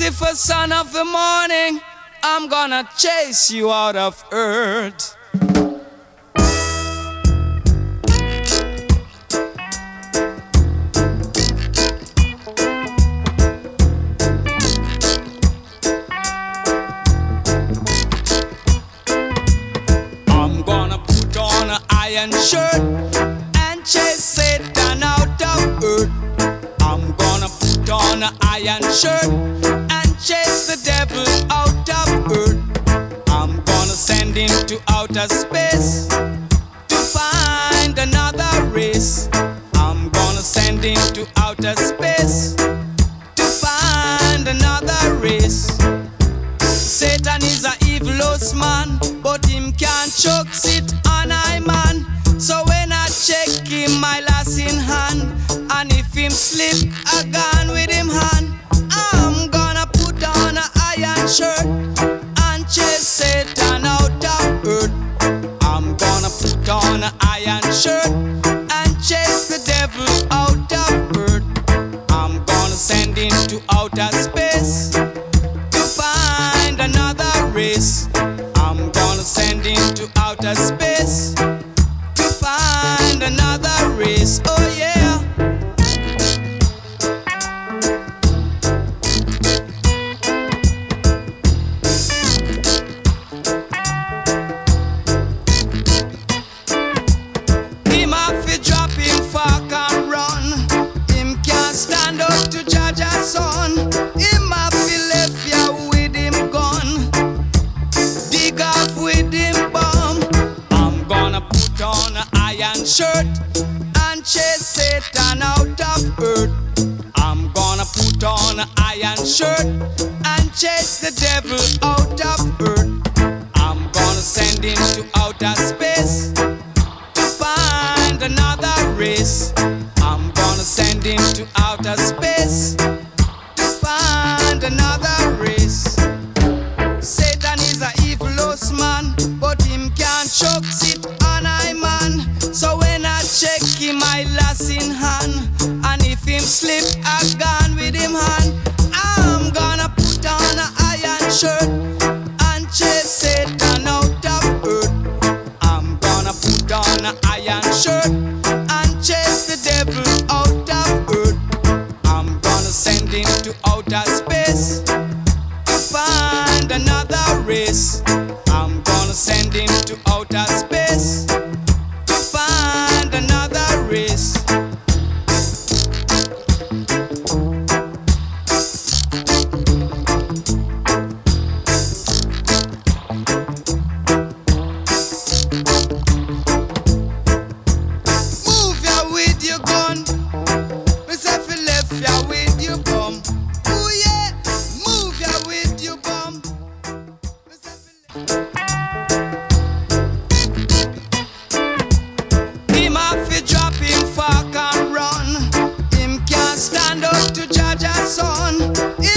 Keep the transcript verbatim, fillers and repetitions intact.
Lucifer, son of the morning, I'm gonna chase you out of earth. I'm gonna put on an iron shirt and chase Satan out of earth. I'm gonna put on an iron shirt and chase the devil out of earth. I'm gonna send him to outer space to find another race. I'm gonna send him to outer space to find another race. Satan is a evilous man, but him can't choke sit on I man. So when I check him, my lass in hand, and if him slip, I gone with him hand. I'm gonna put on an iron shirt and chase Satan out of earth. I'm gonna put on an iron shirt and chase the devil out of earth. I'm gonna send him to outer space to find another race. I'm gonna send him to outer space to find another race. Oh yeah. Him have to drop him fork and run. Him can't stand up to judge a son. Him have to left ya with him gun, dig off with him bomb. I'm gonna put on an iron shirt and chase Satan out of earth. I'm gonna put on an iron shirt and chase the devil out of earth. I'm gonna send him to outer space to find another race. I'm gonna send him to outer space to find another race. Satan is a evilous man, but him can't choke sit on I man. So when I check him, I lass in hand, and if him slip, I gone with him hand. I'm gonna put on an iron shirt and chase Satan out of earth. I'm gonna put on an iron shirt and chase the devil out of earth. I'm gonna send him to outer space